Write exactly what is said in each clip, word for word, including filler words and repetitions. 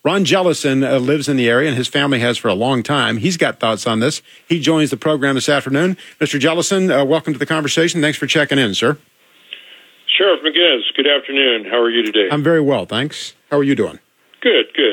Ron Jellison uh, lives in the area, and his family has for a long time. He's got thoughts on this. He joins the program this afternoon. Mister Jellison, uh, welcome to the conversation. Thanks for checking in, sir. Sheriff McGinnis, good afternoon. How are you today? I'm very well, thanks. How are you doing? Good, good.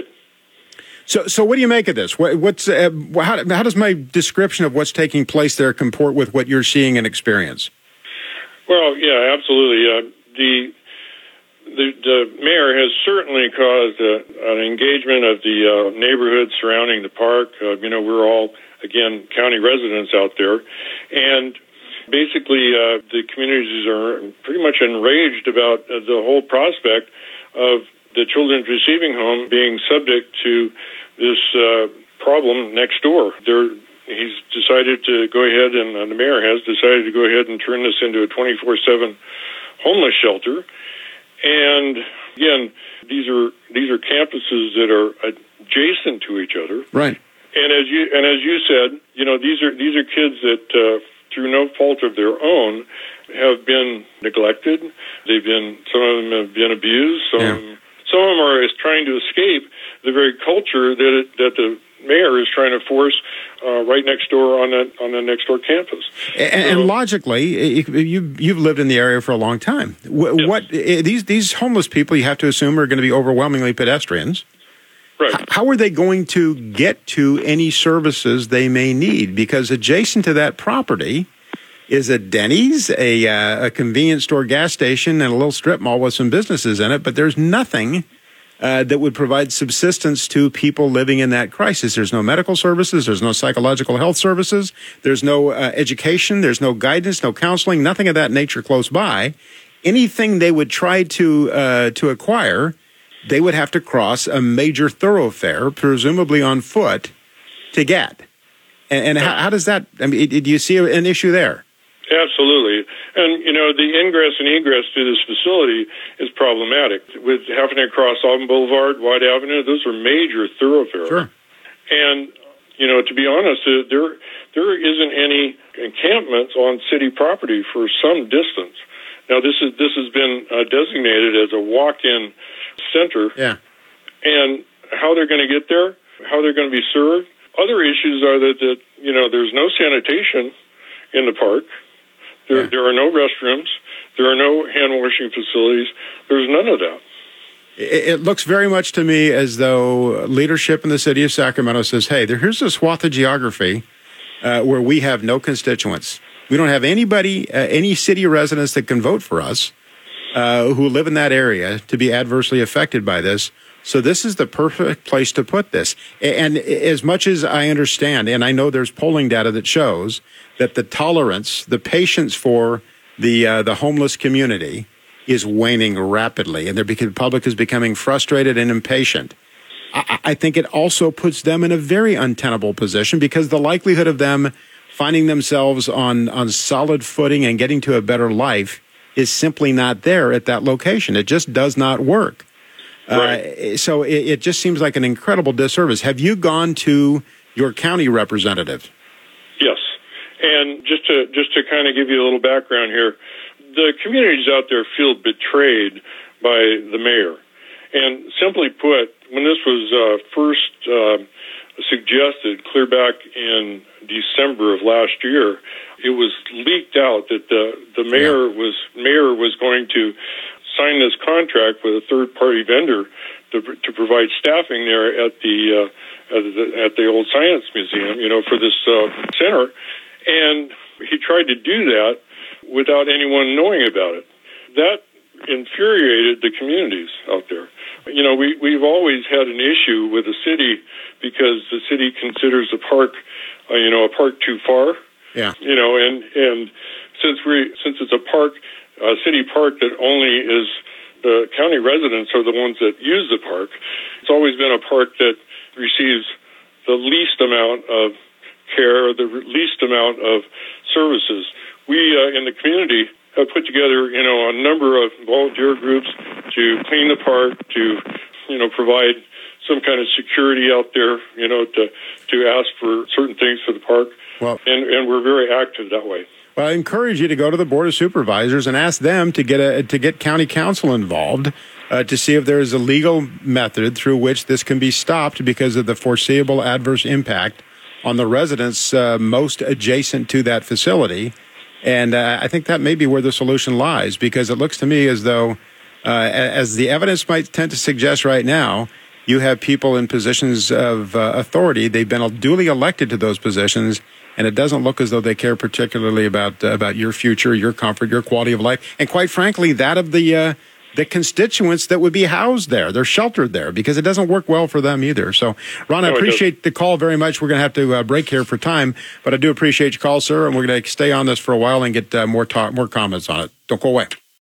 So, so what do you make of this? What, what's uh, how, how does my description of what's taking place there comport with what you're seeing and experience? Well, yeah, absolutely. Uh, the, the the mayor has certainly caused uh, an engagement of the uh, neighborhood surrounding the park. Uh, you know, we're all, again, county residents out there. And basically, uh, the communities are pretty much enraged about uh, the whole prospect of the children's receiving home being subject to this uh, problem next door. They're He's decided to go ahead, and uh, the mayor has decided to go ahead and turn this into a twenty-four seven homeless shelter. And again, these are these are campuses that are adjacent to each other. Right. And as you and as you said, you know, these are these are kids that, uh, through no fault of their own, have been neglected. They've been some of them have been abused. Some yeah. some of them are is trying to escape the very culture that it, that the mayor is trying to force uh, right next door on that on the next door campus. And, so, and logically, you you've lived in the area for a long time. What, yes. what these these homeless people, you have to assume, are going to be overwhelmingly pedestrians. Right. How, how are they going to get to any services they may need? Because adjacent to that property is a Denny's, a uh, a convenience store, gas station, and a little strip mall with some businesses in it. But there's nothing Uh, that would provide subsistence to people living in that crisis. There's no medical services. There's no psychological health services. There's no uh, education. There's no guidance, no counseling, nothing of that nature close by. Anything they would try to uh, to acquire, they would have to cross a major thoroughfare, presumably on foot, to get. And, and how, how does that, I mean, do you see an issue there? Absolutely. And, you know, the ingress and egress to this facility is problematic. With having to cross Auburn Boulevard, White Avenue, those are major thoroughfares. Sure. And, you know, to be honest, uh, there there isn't any encampments on city property for some distance. Now, this is this has been uh, designated as a walk-in center. Yeah. And how they're going to get there, how they're going to be served. Other issues are that, that, you know, there's no sanitation in the park. There, yeah. there are no restrooms. There are no hand-washing facilities. There's none of that. It, it looks very much to me as though leadership in the city of Sacramento says, hey, there, here's a swath of geography uh, where we have no constituents. We don't have anybody, uh, any city residents that can vote for us uh, who live in that area to be adversely affected by this. So this is the perfect place to put this. And as much as I understand, and I know there's polling data that shows that the tolerance, the patience for the uh, the homeless community is waning rapidly, and the public is becoming frustrated and impatient. I, I think it also puts them in a very untenable position because the likelihood of them finding themselves on, on solid footing and getting to a better life is simply not there at that location. It just does not work. Right. Uh, so it, it just seems like an incredible disservice. Have you gone to your county representative? Yes. And just to just to kind of give you a little background here, the communities out there feel betrayed by the mayor. And simply put, when this was uh, first uh, suggested clear back in December of last year, it was leaked out that the, the mayor yeah. was mayor was going to sign this contract with a third-party vendor to, to provide staffing there at the, uh, at the at the old Science Museum, you know, for this uh, center. And he tried to do that without anyone knowing about it. That infuriated the communities out there. You know, we, we've always had an issue with the city because the city considers the park, uh, you know, a park too far. Yeah. You know, and, and since we since it's a park, a city park that only is the county residents are the ones that use the park, it's always been a park that receives the least amount of care, the least amount of services. We uh, in the community have put together, you know, a number of volunteer groups to clean the park, to, you know, provide some kind of security out there, you know, to to ask for certain things for the park. Well, and, and we're very active that way. Well, I encourage you to go to the Board of Supervisors and ask them to get a to get county council involved uh, to see if there is a legal method through which this can be stopped because of the foreseeable adverse impact on the residents uh, most adjacent to that facility. And uh, I think that may be where the solution lies, because it looks to me as though, uh, as the evidence might tend to suggest right now, you have people in positions of uh, authority. They've been duly elected to those positions, and it doesn't look as though they care particularly about uh, about your future, your comfort, your quality of life, and quite frankly, that of the uh, the constituents that would be housed there. They're sheltered there because it doesn't work well for them either. So, Ron, I no, appreciate the call very much. We're going to have to uh, break here for time, but I do appreciate your call, sir, and we're going to stay on this for a while and get uh, more talk, more comments on it. Don't go away.